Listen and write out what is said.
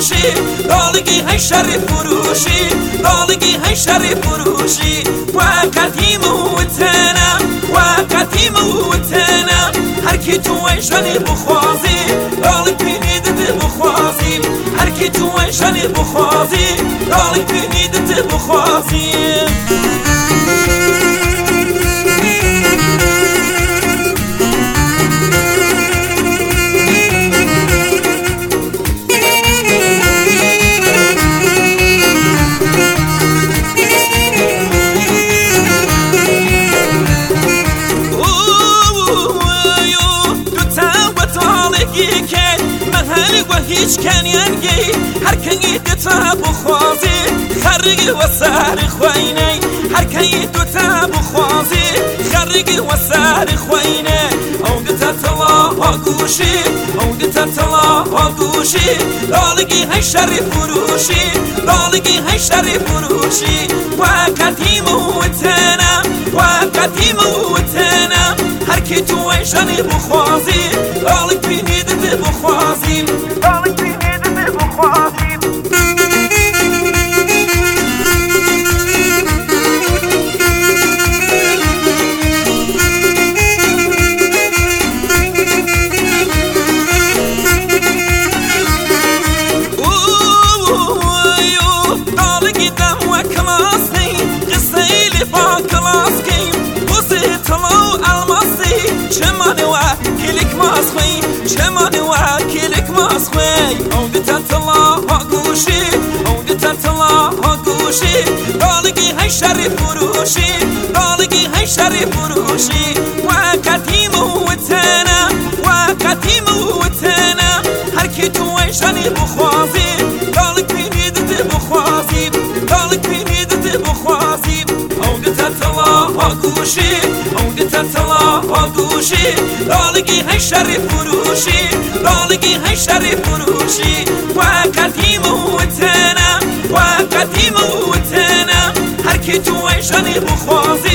فروشی دالگی های شری فروشی دالگی های شری فروشی وقتی موتنم وقتی موتنم هر کی تو ایشانی بخوازی دالگ بینیدت بخوازی هر کی تو ایشانی بخوازی دالگ بینیدت بخوازی هیچ کنیانگی هر کنی دوتا بخوازی خرگی و سر خوینه هر کنی دوتا بخوازی خرگی و سر خوینه او دوتا طلا گوشی او دوتا طلا گوشی دالگی های شری فروشی دالگی های شری فروشی وقتی موتنم وقتی موتنم هر کی تو ایشانی بخوازی دالگ بینیدت بخوازی دالگ بینیدت بخوازی دالگی دم و کلاسی قصه لی با کلاسی بوزی طلا الماسی چمانی و کلیک ماسخوی چمانی و کلیک ماسخوی او دوتا طلا گوشی او دوتا طلا گوشی دالگی های شری فروشی دالگی های شری فروشی وقتی موتنم وقتی موتنم هر کی تو ایشانی بخوازی دالگ بینیدت بخوازی دالگ بینیدت بخوازی او دوتا طلا گوشی او دوتا طلا گوشی دالگی های شری فروشی دالگی های شری فروشی وقتی موتنم وقتی موتنم هر کی تو ایشانی بخوازی